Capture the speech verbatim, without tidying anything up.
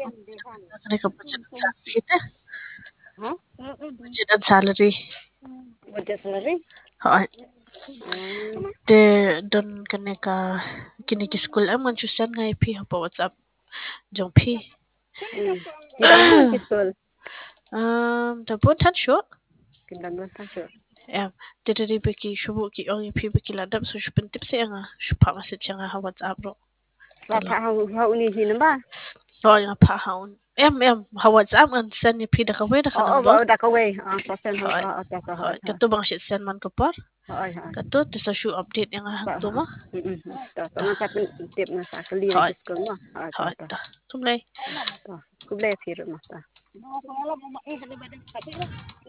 Kani ka budget and salary ite? Ha? Budget and salary. Budget salary? Hoy. Hmm. De don kani ka kini ki school am ngan chusan ngai pi pa WhatsApp jong pi. Kidang man ki school. Um da bon tan sho. Kidang man ta sure. Em de de beki shubu ki ong pi beki ladap so shupin tip se nga shupa ma se changa ha WhatsApp ro. Wa pa ha ha uni hin ba? Hoy nga pa haun. Em em ha WhatsApp ngan sen ni pi da ka we da Oh, kanang oh, lo. ba da ka we. Ah, pa sen ha. Hoy. Ah, ta ka ha. Hoy kato bang shit sen man kapar. Hai ha. Kato te sa shu update yang ha Ba to ha. ma. Hmm. Ta ta man ta tip na sa ka lian Hoy. ki school ma. Ah, ta Hoy ta. ta. Tum lai. Ta. Ku ble phir ma ta.